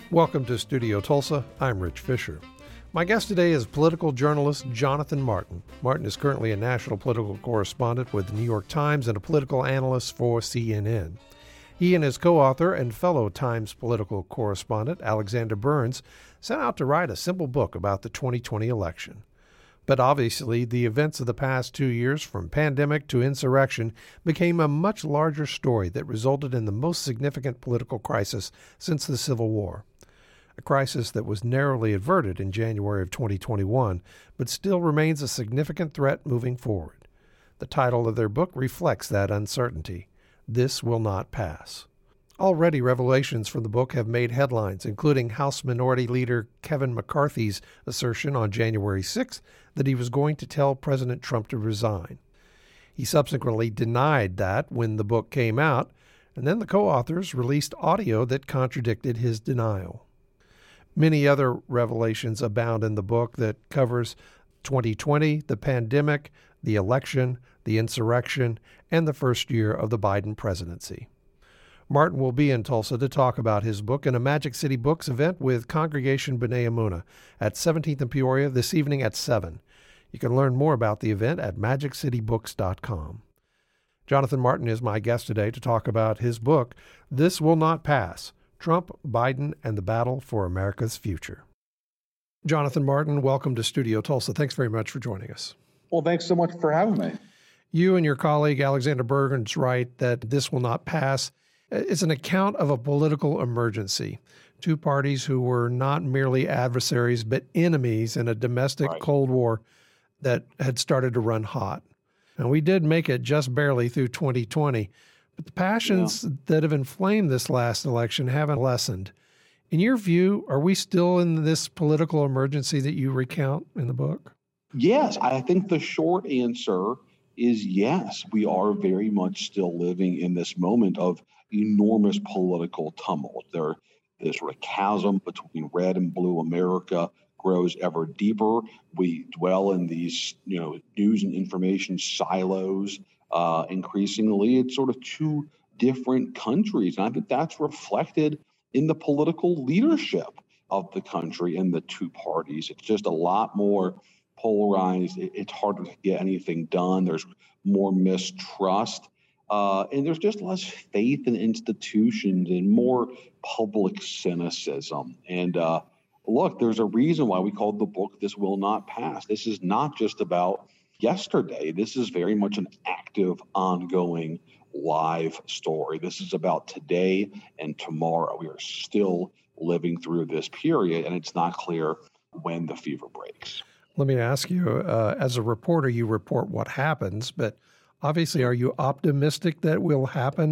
Welcome to Studio Tulsa. I'm Rich Fisher. My guest today is political journalist Jonathan Martin. Martin is currently a national political correspondent with the New York Times and a political analyst for CNN. He and his co-author and fellow Times political correspondent, Alexander Burns, set out to write a simple book about the 2020 election. But obviously, the events of the past 2 years, from pandemic to insurrection, became a much larger story that resulted in the most significant political crisis since the Civil War. A crisis that was narrowly averted in January of 2021, but still remains a significant threat moving forward. The title of their book reflects that uncertainty. This Will Not Pass. Already, revelations from the book have made headlines, including House Minority Leader Kevin McCarthy's assertion on January 6th that he was going to tell President Trump to resign. He subsequently denied that when the book came out, and then the co-authors released audio that contradicted his denial. Many other revelations abound in the book that covers 2020, the pandemic, the election, the insurrection, and the first year of the Biden presidency. Martin will be in Tulsa to talk about his book in a Magic City Books event with Congregation B'nai Emunah at 17th and Peoria this evening at 7. You can learn more about the event at magiccitybooks.com. Jonathan Martin is my guest today to talk about his book, This Will Not Pass: Trump, Biden, and the Battle for America's Future. Jonathan Martin, welcome to Studio Tulsa. Thanks very much for joining us. Well, thanks so much for having me. You and your colleague Alexander Burns write that This Will Not Pass is an account of a political emergency. Two parties who were not merely adversaries, but enemies in a domestic Cold War that had started to run hot. And we did make it just barely through 2020. But the passions that have inflamed this last election haven't lessened. In your view, are we still in this political emergency that you recount in the book? Yes, I think the short answer is yes. We are very much still living in this moment of enormous political tumult. This sort of chasm between red and blue America grows ever deeper. We dwell in these, news and information silos. Increasingly, it's sort of two different countries. And I think that's reflected in the political leadership of the country and the two parties. It's just a lot more polarized. It's harder to get anything done. There's more mistrust. And there's just less faith in institutions and more public cynicism. And look, there's a reason why we called the book This Will Not Pass. This is not just about yesterday. This is very much an active, ongoing, live story. This is about today and tomorrow. We are still living through this period, and it's not clear when the fever breaks. Let me ask you, as a reporter, you report what happens, but obviously, are you optimistic that will happen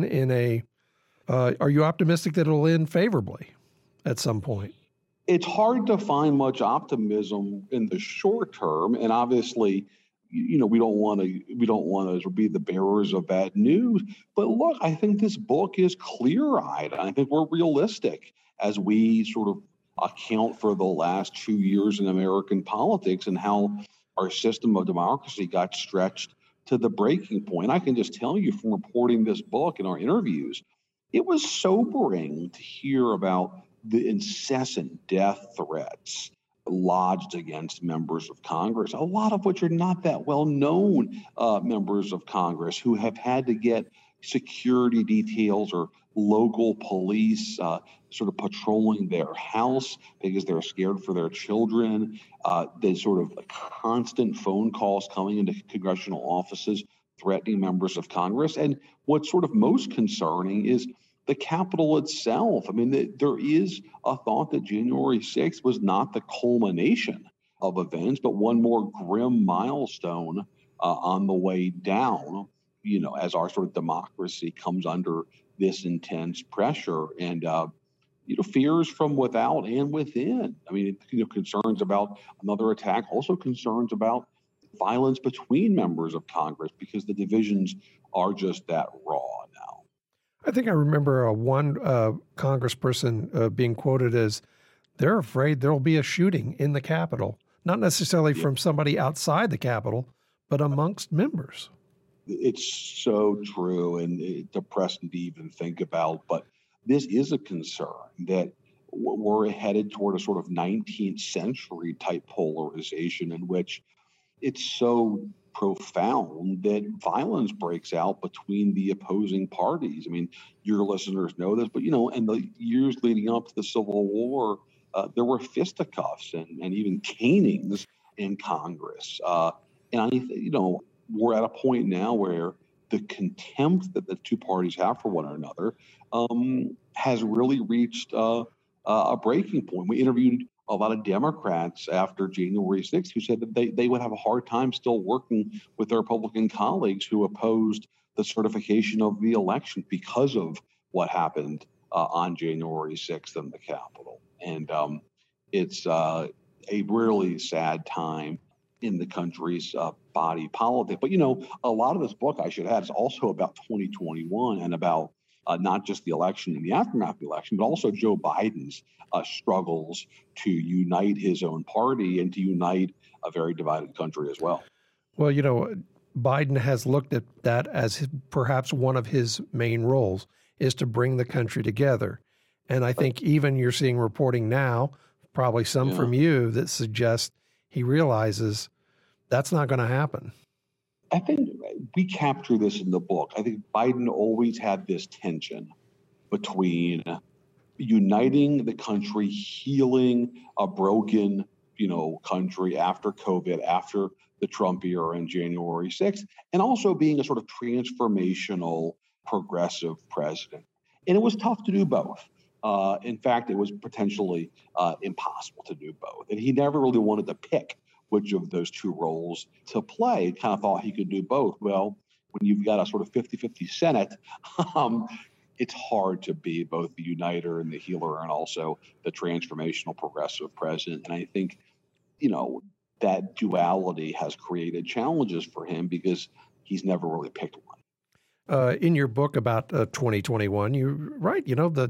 are you optimistic that it'll end favorably at some point? It's hard to find much optimism in the short term, and obviously, we don't want to be the bearers of bad news. But look, I think this book is clear-eyed. I think we're realistic as we sort of account for the last 2 years in American politics and how our system of democracy got stretched to the breaking point. I can just tell you from reporting this book and our interviews, it was sobering to hear about the incessant death threats lodged against members of Congress, a lot of which are not that well-known members of Congress who have had to get security details or local police sort of patrolling their house because they're scared for their children. There's sort of constant phone calls coming into congressional offices threatening members of Congress. And what's sort of most concerning is the Capitol itself. I mean, there is a thought that January 6th was not the culmination of events, but one more grim milestone on the way down, as our sort of democracy comes under this intense pressure and, fears from without and within. I mean, concerns about another attack, also concerns about violence between members of Congress because the divisions are just that raw now. I think I remember one congressperson being quoted as, they're afraid there'll be a shooting in the Capitol, not necessarily from somebody outside the Capitol, but amongst members. It's so true and depressing to even think about, but this is a concern that we're headed toward a sort of 19th century type polarization in which it's so profound that violence breaks out between the opposing parties. I mean, your listeners know this, but in the years leading up to the Civil War, there were fisticuffs and even canings in Congress. We're at a point now where the contempt that the two parties have for one another has really reached a breaking point. We interviewed a lot of Democrats after January 6th who said that they would have a hard time still working with their Republican colleagues who opposed the certification of the election because of what happened on January 6th in the Capitol. And it's a really sad time in the country's body politic. But, a lot of this book, I should add, is also about 2021 and about not just the election and the aftermath of the election, but also Joe Biden's struggles to unite his own party and to unite a very divided country as well. Well, Biden has looked at that as perhaps one of his main roles is to bring the country together. And I think even you're seeing reporting now, probably some from you, that suggests he realizes that's not going to happen. I think we capture this in the book. I think Biden always had this tension between uniting the country, healing a broken, country after COVID, after the Trump era and January 6th, and also being a sort of transformational, progressive president. And it was tough to do both. In fact, it was potentially impossible to do both. And he never really wanted to pick which of those two roles to play. He kind of thought he could do both. Well, when you've got a sort of 50-50 Senate, it's hard to be both the uniter and the healer and also the transformational progressive president. And I think, that duality has created challenges for him because he's never really picked one. In your book about 2021, you write,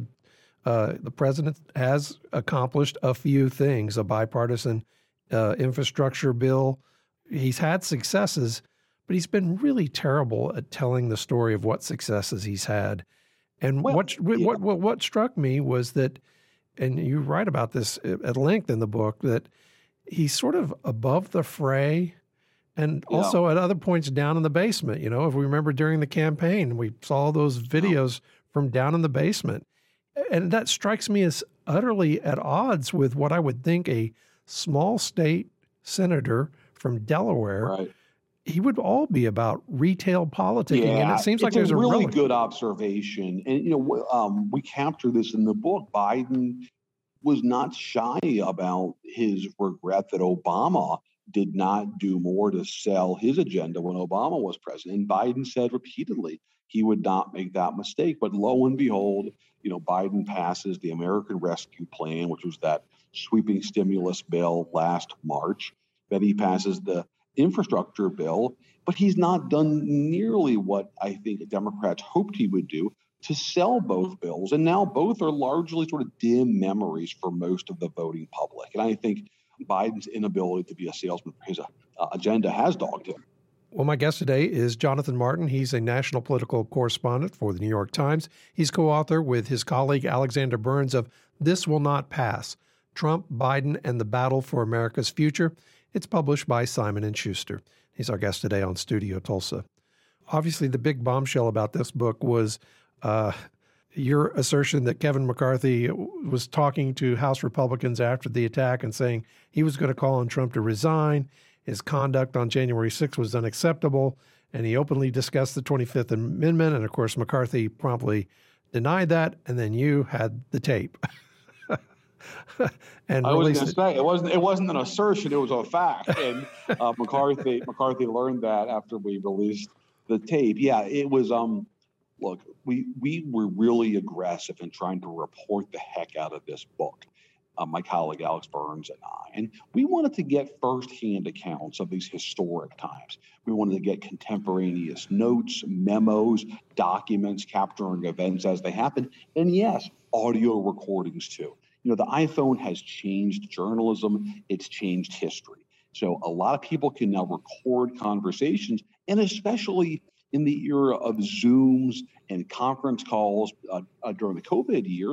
the president has accomplished a few things, a bipartisan infrastructure bill. He's had successes, but he's been really terrible at telling the story of what successes he's had. And what struck me was that, and you write about this at length in the book, that he's sort of above the fray and also at other points down in the basement. If we remember during the campaign, we saw those videos from down in the basement. And that strikes me as utterly at odds with what I would think a small state senator from Delaware, right. He would all be about retail politicking. And it seems like there's a really good observation. And, we capture this in the book. Biden was not shy about his regret that Obama did not do more to sell his agenda when Obama was president. And Biden said repeatedly he would not make that mistake. But lo and behold, Biden passes the American Rescue Plan, which was that sweeping stimulus bill last March. Then he passes the infrastructure bill, but he's not done nearly what I think Democrats hoped he would do to sell both bills. And now both are largely sort of dim memories for most of the voting public. And I think Biden's inability to be a salesman for his agenda has dogged him. Well, my guest today is Jonathan Martin. He's a national political correspondent for the New York Times. He's co-author with his colleague Alexander Burns of This Will Not Pass: Trump, Biden, and the Battle for America's Future. It's published by Simon & Schuster. He's our guest today on Studio Tulsa. Obviously, the big bombshell about this book was your assertion that Kevin McCarthy was talking to House Republicans after the attack and saying he was going to call on Trump to resign. His conduct on January 6th was unacceptable, and he openly discussed the 25th Amendment. And, of course, McCarthy promptly denied that, and then you had the tape. And I was going to say it wasn't an assertion; it was a fact. And McCarthy learned that after we released the tape. Yeah, it was. Look, we were really aggressive in trying to report the heck out of this book. My colleague Alex Burns and I, and we wanted to get firsthand accounts of these historic times. We wanted to get contemporaneous notes, memos, documents capturing events as they happened, and yes, audio recordings too. The iPhone has changed journalism. It's changed history. So a lot of people can now record conversations, and especially in the era of Zooms and conference calls during the COVID years,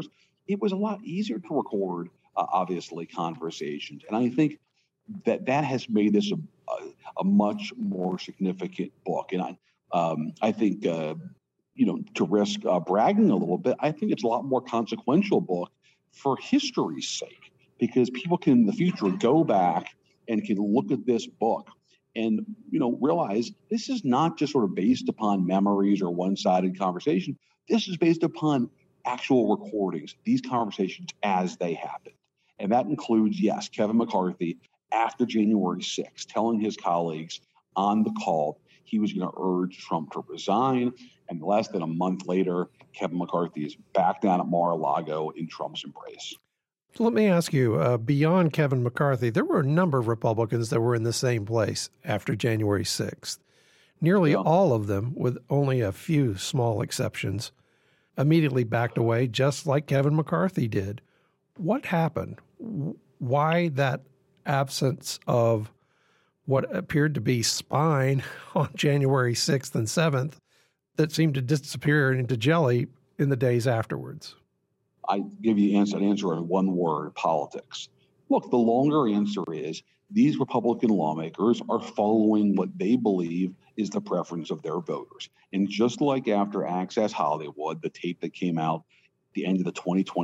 it was a lot easier to record, obviously, conversations. And I think that has made this a much more significant book. And I think, to risk bragging a little bit, I think it's a lot more consequential book for history's sake, because people can in the future go back and can look at this book and realize this is not just sort of based upon memories or one-sided conversation. This is based upon actual recordings, these conversations as they happened. And that includes, yes, Kevin McCarthy after January 6th, telling his colleagues on the call he was going to urge Trump to resign. And less than a month later, Kevin McCarthy is back down at Mar-a-Lago in Trump's embrace. So let me ask you, beyond Kevin McCarthy, there were a number of Republicans that were in the same place after January 6th. Nearly all of them, with only a few small exceptions, immediately backed away, just like Kevin McCarthy did. What happened? Why that absence of what appeared to be spine on January 6th and 7th that seemed to disappear into jelly in the days afterwards? I give you an answer in one word: politics. Look, the longer answer is these Republican lawmakers are following what they believe is the preference of their voters. And just like after Access Hollywood, the tape that came out at the end of the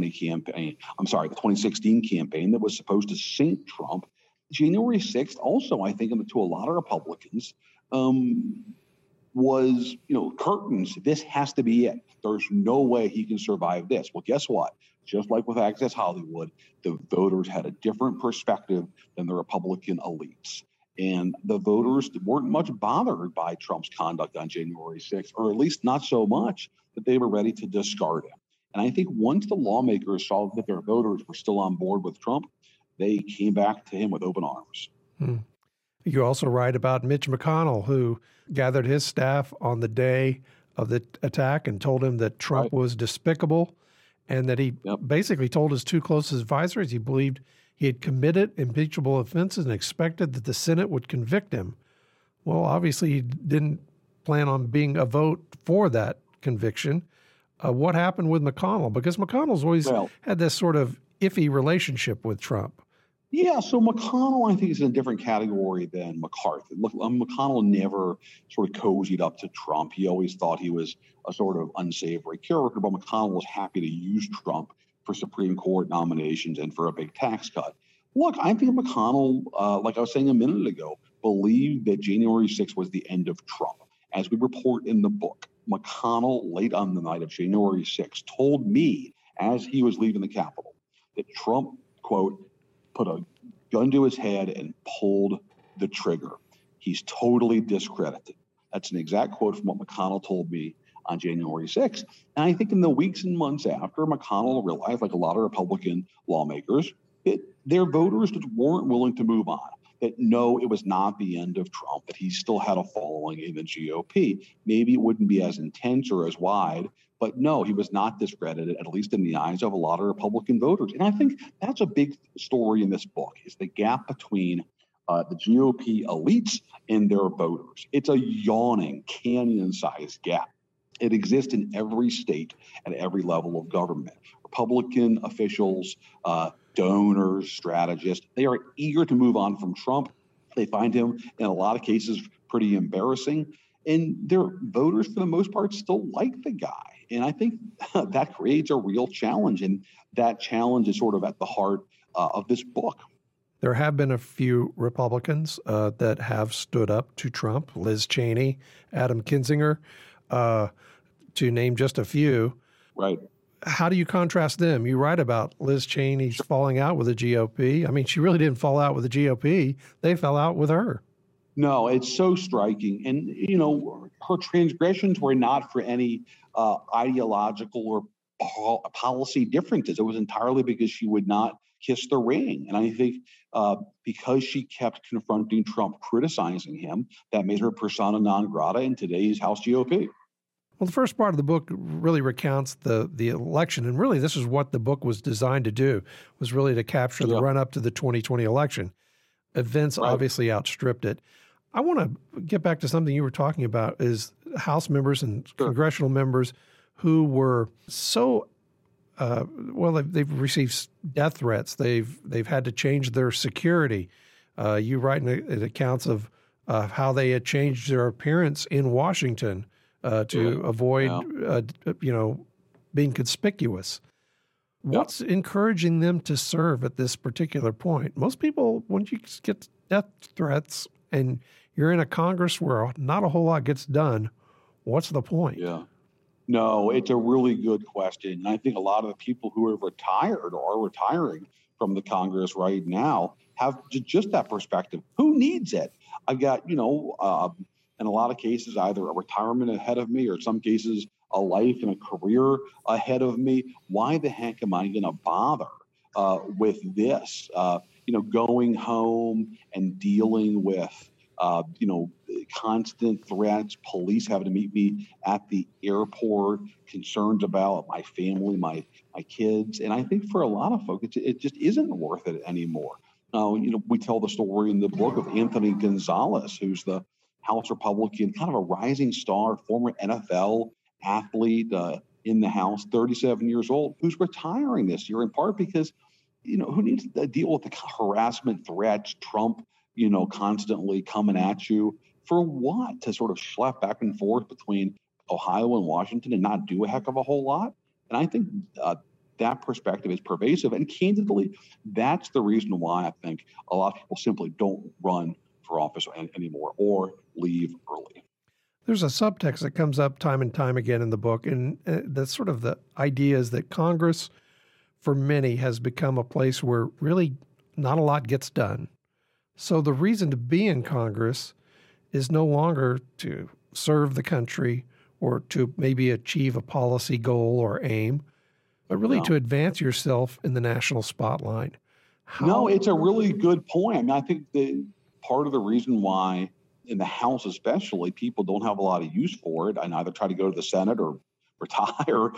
2016 campaign that was supposed to sink Trump, January 6th also, I think, to a lot of Republicans, was, curtains. This has to be it. There's no way he can survive this. Well, guess what? Just like with Access Hollywood, the voters had a different perspective than the Republican elites. And the voters weren't much bothered by Trump's conduct on January 6th, or at least not so much that they were ready to discard him. And I think once the lawmakers saw that their voters were still on board with Trump, they came back to him with open arms. You also write about Mitch McConnell, who gathered his staff on the day of the attack and told him that Trump was despicable, and that he basically told his two closest advisors he believed he had committed impeachable offenses and expected that the Senate would convict him. Well, obviously, he didn't plan on being a vote for that conviction. What happened with McConnell? Because McConnell's always had this sort of iffy relationship with Trump. Yeah, so McConnell, I think, is in a different category than McCarthy. Look, McConnell never sort of cozied up to Trump. He always thought he was a sort of unsavory character, but McConnell was happy to use Trump for Supreme Court nominations and for a big tax cut. Look, I think McConnell, like I was saying a minute ago, believed that January 6th was the end of Trump. As we report in the book, McConnell, late on the night of January 6th, told me as he was leaving the Capitol that Trump, quote, put a gun to his head and pulled the trigger. He's totally discredited. That's an exact quote from what McConnell told me on January 6th. And I think in the weeks and months after, McConnell realized, like a lot of Republican lawmakers, that their voters just weren't willing to move on. That no, it was not the end of Trump, that he still had a following in the GOP. Maybe it wouldn't be as intense or as wide, but no, he was not discredited, at least in the eyes of a lot of Republican voters. And I think that's a big story in this book, is the gap between the GOP elites and their voters. It's a yawning, canyon-sized gap. It exists in every state at every level of government. Republican officials, donors, strategists, they are eager to move on from Trump. They find him, in a lot of cases, pretty embarrassing. And their voters, for the most part, still like the guy. And I think that creates a real challenge. And that challenge is sort of at the heart of this book. There have been a few Republicans that have stood up to Trump: Liz Cheney, Adam Kinzinger, to name just a few. Right. How do you contrast them? You write about Liz Cheney's falling out with the GOP. I mean, she really didn't fall out with the GOP. They fell out with her. No, it's so striking. And, her transgressions were not for any ideological or policy differences. It was entirely because she would not kiss the ring. And I think because she kept confronting Trump, criticizing him, that made her persona non grata in today's House GOP. Well, the first part of the book really recounts the election, and really this is what the book was designed to do, was really to capture the run-up to the 2020 election. Events obviously outstripped it. I want to get back to something you were talking about, is House members and congressional members who were so they've received death threats. They've had to change their security. You write in accounts of how they had changed their appearance in Washington to avoid, being conspicuous. What's encouraging them to serve at this particular point? Most people, when you get death threats and you're in a Congress where not a whole lot gets done, what's the point? Yeah. No, it's a really good question. And I think a lot of the people who have retired or are retiring from the Congress right now have just that perspective. Who needs it? I've got, in a lot of cases, either a retirement ahead of me or in some cases, a life and a career ahead of me. Why the heck am I going to bother with this? Going home and dealing with, constant threats, police having to meet me at the airport, concerns about my family, my kids. And I think for a lot of folks, it just isn't worth it anymore. We tell the story in the book of Anthony Gonzalez, who's the House Republican, kind of a rising star, former NFL athlete in the House, 37 years old, who's retiring this year, in part because, who needs to deal with the harassment, threats, Trump, constantly coming at you for what? To sort of schlep back and forth between Ohio and Washington and not do a heck of a whole lot? And I think that perspective is pervasive. And candidly, that's the reason why I think a lot of people simply don't run for office anymore or leave early. There's a subtext that comes up time and time again in the book, and that's sort of the idea is that Congress, for many, has become a place where really not a lot gets done. So the reason to be in Congress is no longer to serve the country or to maybe achieve a policy goal or aim, but really to advance yourself in the national spotlight. No, it's a really good point. I mean, I think that part of the reason why in the House especially, people don't have a lot of use for it and either try to go to the Senate or retire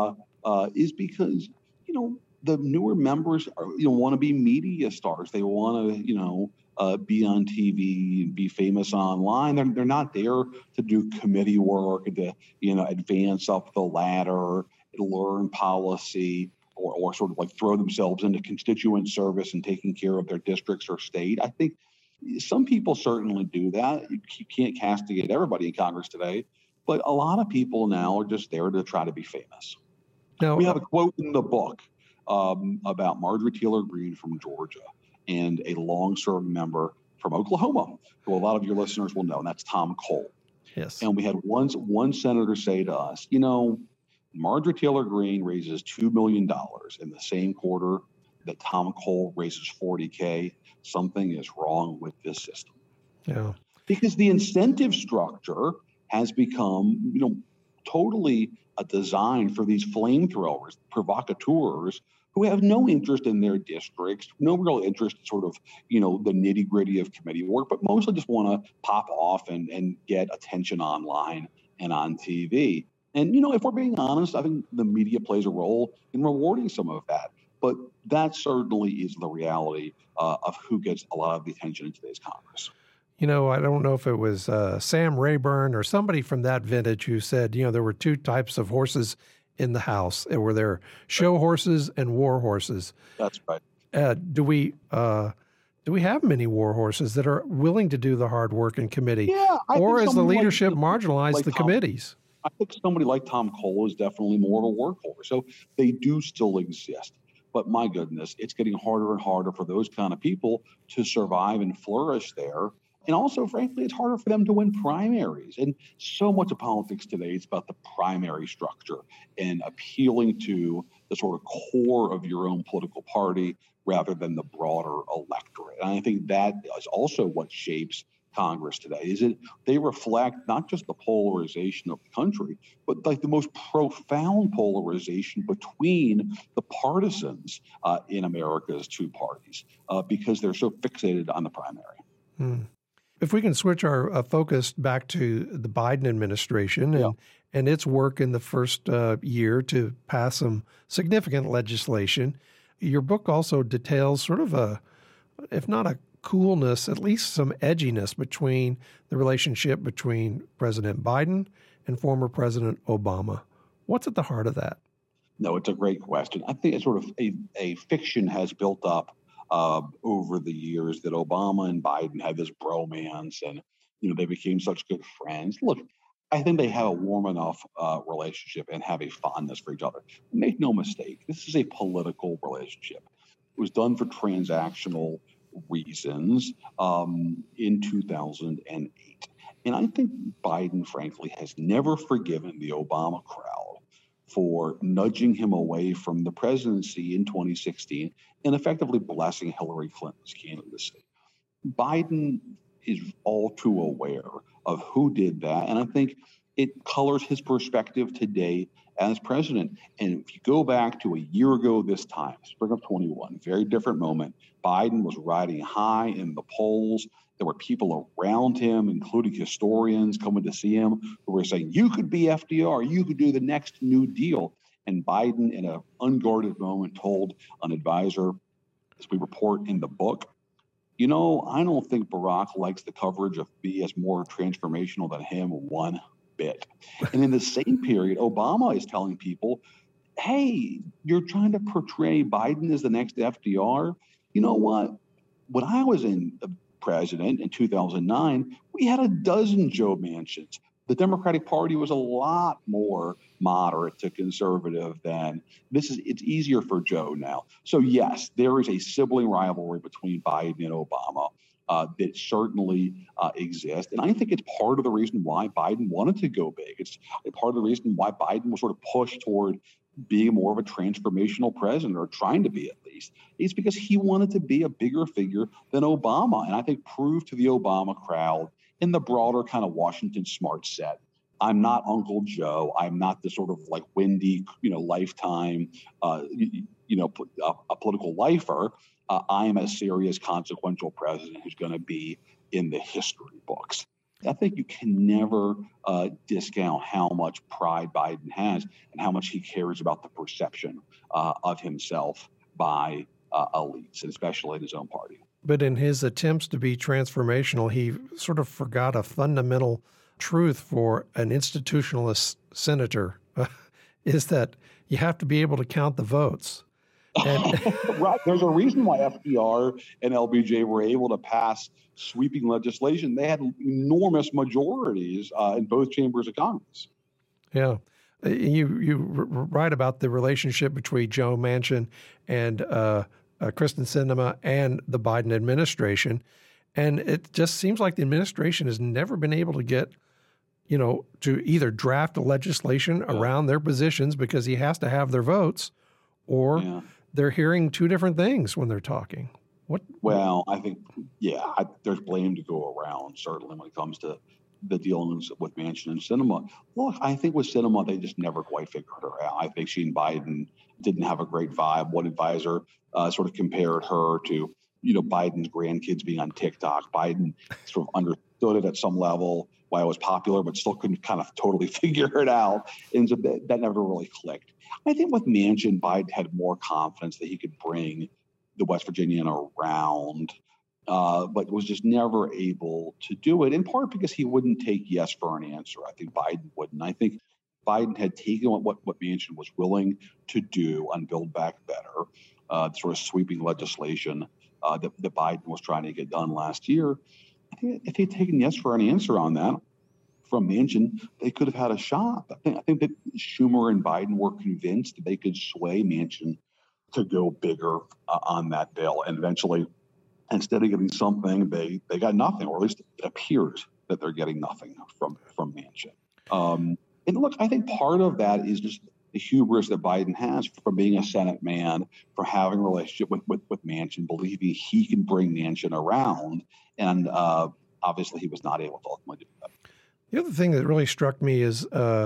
is because, the newer members want to be media stars. They want to, be on TV and be famous online. They're not there to do committee work and to, advance up the ladder, learn policy, or sort of like throw themselves into constituent service and taking care of their districts or state. I think some people certainly do that. You can't castigate everybody in Congress today, but a lot of people now are just there to try to be famous. Now, we have a quote in the book about Marjorie Taylor Greene from Georgia and a long-serving member from Oklahoma, who a lot of your listeners will know, and that's Tom Cole. Yes. And we had one senator say to us, Marjorie Taylor Greene raises $2 million in the same quarter that Tom Cole raises $40K. Something is wrong with this system. Yeah. Because the incentive structure has become, totally a design for these flamethrowers, provocateurs, who have no interest in their districts, no real interest in sort of, the nitty gritty of committee work, but mostly just want to pop off and get attention online and on TV. And, if we're being honest, I think the media plays a role in rewarding some of that. But that certainly is the reality of who gets a lot of the attention in today's Congress. I don't know if it was Sam Rayburn or somebody from that vintage who said, there were two types of horses in the House. There were show horses and war horses. That's right. Do we have many war horses that are willing to do the hard work in committee? Yeah, or is the leadership marginalized the committees? I think somebody like Tom Cole is definitely more of a workhorse. So they do still exist. But my goodness, it's getting harder and harder for those kind of people to survive and flourish there. And also, frankly, it's harder for them to win primaries. And so much of politics today is about the primary structure and appealing to the sort of core of your own political party rather than the broader electorate. And I think that is also what shapes Congress today, is that they reflect not just the polarization of the country, but like the most profound polarization between the partisans in America's two parties because they're so fixated on the primary. If we can switch our focus back to the Biden administration and its work in the first year to pass some significant legislation, your book also details sort of if not a coolness, at least some edginess between the relationship between President Biden and former President Obama. What's at the heart of that? No, it's a great question. I think it's sort of a fiction has built up over the years that Obama and Biden had this bromance, and they became such good friends. Look, I think they have a warm enough relationship and have a fondness for each other. Make no mistake, this is a political relationship. It was done for transactional reasons in 2008. And I think Biden, frankly, has never forgiven the Obama crowd for nudging him away from the presidency in 2016 and effectively blessing Hillary Clinton's candidacy. Biden is all too aware of who did that. And I think it colors his perspective today as president. And if you go back to a year ago this time, spring of 21, very different moment. Biden was riding high in the polls. There were people around him, including historians coming to see him, who were saying, you could be FDR, you could do the next New Deal. And Biden, in an unguarded moment, told an advisor, as we report in the book, I don't think Barack likes the coverage of me as more transformational than him one bit. And in the same period, Obama is telling people, hey, you're trying to portray Biden as the next FDR. You know what? When I was in president in 2009, we had a dozen Joe Manchins. The Democratic Party was a lot more moderate to conservative than it's easier for Joe now. So yes, there is a sibling rivalry between Biden and Obama that certainly exists. And I think it's part of the reason why Biden wanted to go big. It's part of the reason why Biden was sort of pushed toward being more of a transformational president, or trying to be at least. It's because he wanted to be a bigger figure than Obama. And I think proved to the Obama crowd in the broader kind of Washington smart set, I'm not Uncle Joe. I'm not the sort of like windy, lifetime, a political lifer. I am a serious, consequential president who's going to be in the history books. I think you can never discount how much pride Biden has and how much he cares about the perception of himself by elites, and especially in his own party. But in his attempts to be transformational, he sort of forgot a fundamental truth for an institutionalist senator, is that you have to be able to count the votes. And right. There's a reason why FDR and LBJ were able to pass sweeping legislation. They had enormous majorities in both chambers of Congress. Yeah. You write about the relationship between Joe Manchin and Kristen Sinema and the Biden administration. And it just seems like the administration has never been able to get, to either draft a legislation around their positions because he has to have their votes, or they're hearing two different things when they're talking. Well, I think, there's blame to go around, certainly, when it comes to the dealings with Manchin and Sinema. Look, I think with Sinema, they just never quite figured her out. I think she and Biden didn't have a great vibe. One advisor sort of compared her to, Biden's grandkids being on TikTok. Biden sort of understood it at some level, why it was popular, but still couldn't kind of totally figure it out. And so that never really clicked. I think with Manchin, Biden had more confidence that he could bring the West Virginian around, but was just never able to do it, in part because he wouldn't take yes for an answer. I think Biden wouldn't. I think Biden had taken what Manchin was willing to do on Build Back Better, the sort of sweeping legislation that Biden was trying to get done last year. I think if he'd taken yes for an answer on that from Manchin, they could have had a shot. I think that Schumer and Biden were convinced that they could sway Manchin to go bigger on that bill. And eventually, instead of getting something, they got nothing, or at least it appears that they're getting nothing from Manchin. And look, I think part of that is just the hubris that Biden has from being a Senate man, from having a relationship with Manchin, believing he can bring Manchin around. And obviously he was not able to ultimately do that. The other thing that really struck me is,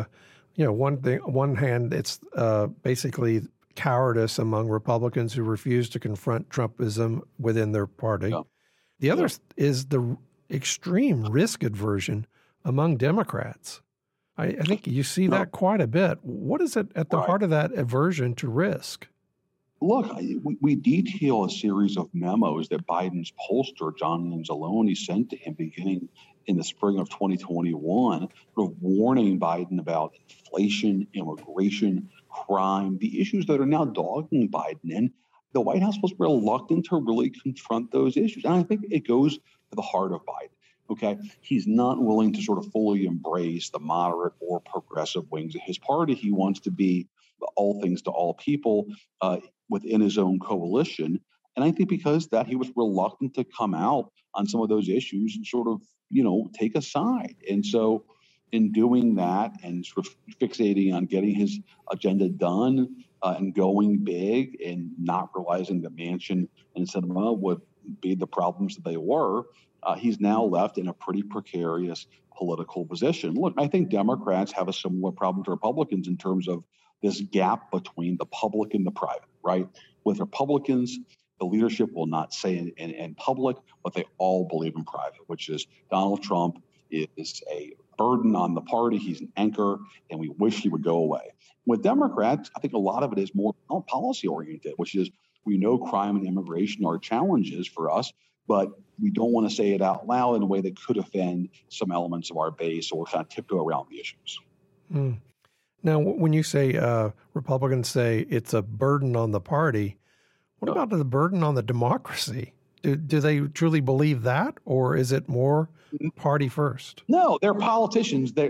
one hand, it's basically cowardice among Republicans who refuse to confront Trumpism within their party. Yeah. The other is the extreme risk aversion among Democrats. I think you see that quite a bit. What is it at the heart of that aversion to risk? Look, we detail a series of memos that Biden's pollster, John Anzalone, sent to him beginning in the spring of 2021, sort of warning Biden about inflation, immigration, crime, the issues that are now dogging Biden. And the White House was reluctant to really confront those issues. And I think it goes to the heart of Biden. Okay, he's not willing to sort of fully embrace the moderate or progressive wings of his party. He wants to be all things to all people within his own coalition. And I think because that, he was reluctant to come out on some of those issues and sort of, take a side. And so in doing that and sort of fixating on getting his agenda done and going big and not realizing that Manchin and Sinema would be the problems that they were, he's now left in a pretty precarious political position. Look, I think Democrats have a similar problem to Republicans in terms of this gap between the public and the private, right? With Republicans, the leadership will not say in public what they all believe in private, which is Donald Trump is a burden on the party. He's an anchor, and we wish he would go away. With Democrats, I think a lot of it is more policy oriented, which is we know crime and immigration are challenges for us, but we don't want to say it out loud in a way that could offend some elements of our base or kind of tiptoe around the issues. Mm. Now, when you say Republicans say it's a burden on the party, what about the burden on the democracy? Do they truly believe that, or is it more party first? No, they're politicians. They're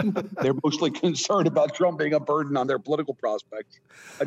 mostly concerned about Trump being a burden on their political prospects.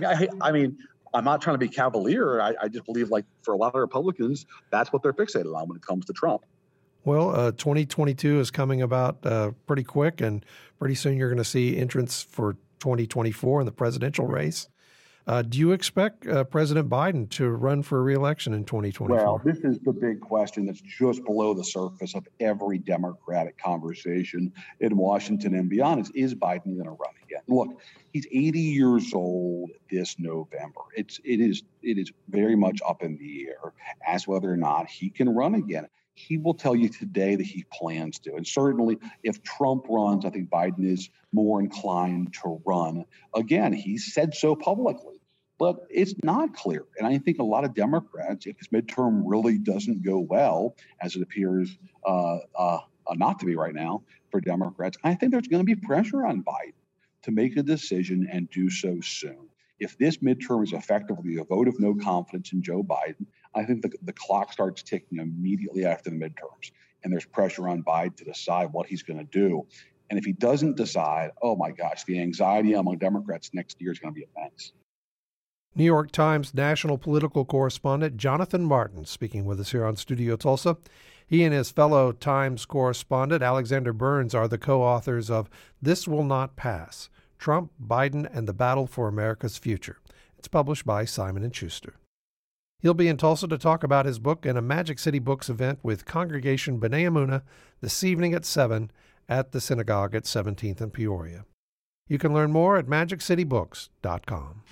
I mean, I'm not trying to be cavalier. I just believe, like, for a lot of Republicans, that's what they're fixated on when it comes to Trump. Well, 2022 is coming about pretty quick, and pretty soon you're going to see entrants for 2024 in the presidential race. Do you expect President Biden to run for re-election in 2024? Well, this is the big question that's just below the surface of every Democratic conversation in Washington and beyond is Biden going to run again? Look, he's 80 years old this November. It is very much up in the air as whether or not he can run again. He will tell you today that he plans to. And certainly if Trump runs, I think Biden is more inclined to run again. He said so publicly, but it's not clear. And I think a lot of Democrats, if this midterm really doesn't go well, as it appears not to be right now for Democrats, I think there's going to be pressure on Biden to make a decision and do so soon. If this midterm is effectively a vote of no confidence in Joe Biden, I think the clock starts ticking immediately after the midterms, and there's pressure on Biden to decide what he's going to do. And if he doesn't decide, oh my gosh, the anxiety among Democrats next year is going to be immense. New York Times national political correspondent Jonathan Martin speaking with us here on Studio Tulsa. He and his fellow Times correspondent Alexander Burns are the co-authors of This Will Not Pass: Trump, Biden, and the Battle for America's Future. It's published by Simon & Schuster. He'll be in Tulsa to talk about his book and a Magic City Books event with Congregation B'nai Emunah this evening at 7 at the Synagogue at 17th and Peoria. You can learn more at MagicCityBooks.com.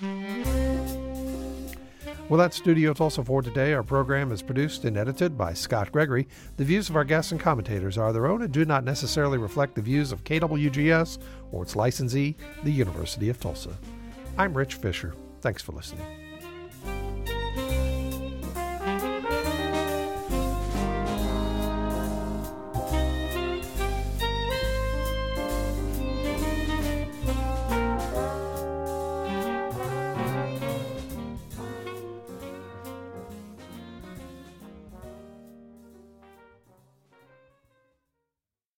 Well, that's Studio Tulsa for today. Our program is produced and edited by Scott Gregory. The views of our guests and commentators are their own and do not necessarily reflect the views of KWGS or its licensee, the University of Tulsa. I'm Rich Fisher. Thanks for listening.